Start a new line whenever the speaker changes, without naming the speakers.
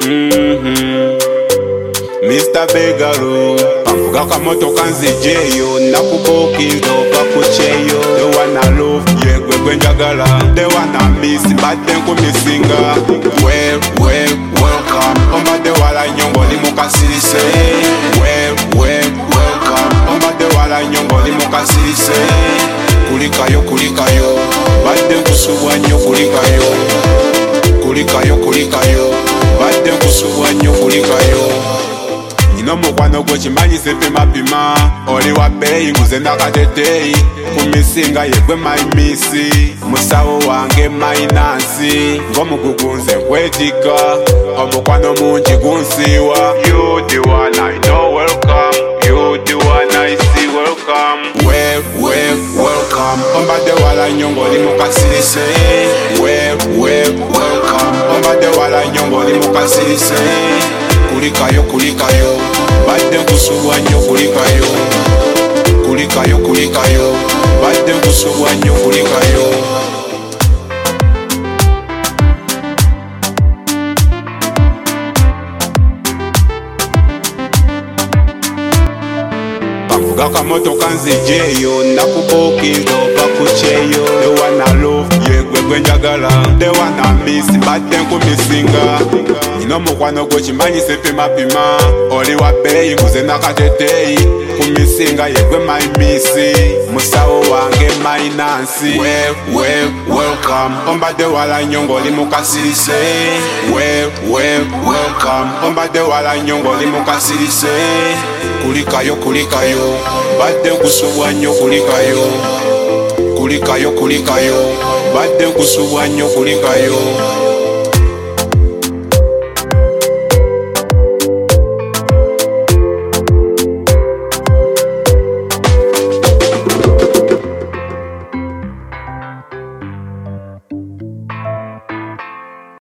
Mr. Begalo pambuga kamotoka nzijeyo nakubukiza ova kucheyo the one I love yegwe gwenjagala the one I miss mbadde nkumisinga welcome ombadde wala nyongo oli mukasirise welcome ombadde wala nyongo oli mukasirise kulikayo badde nkusubwa nnyo kulikayo badde nkusubwa nnyo kulikayo Nino mukwano gwe kimanyise pima oli wa bbeeyi nguze ndakateteeyi kumisinga yegwe mayimisi musawo wange mayinansi ng'omugugunze nkwetika omukwano mungi gunsiiwa You the one I know welcome You the one I see welcome welcome ombadde wala nyongo oli mukasirise welcome ombadde wala nyongo oli mukasirise kulikayo badde nkusubwa nnyo kulikayo badde nkusubwa nnyo kulikayo pambuga kamotoka nzijeyo nakubukiza ova kucheyo the one I love yegwe gwenjagala the one I miss mbadde nkumisinga Nino mukwano gwe kimanyise pima oli wa bbeeyi nguze nakateteeyi kumisinga yegwe mayimisi musawo wange mayinansi welcome ombadde wala nyongo oli mukasirise welcome ombadde wala nyongo oli mukasirise kulikayo badde nkusubwa nnyo kulikayo badde nkusubwa nnyo kulikayo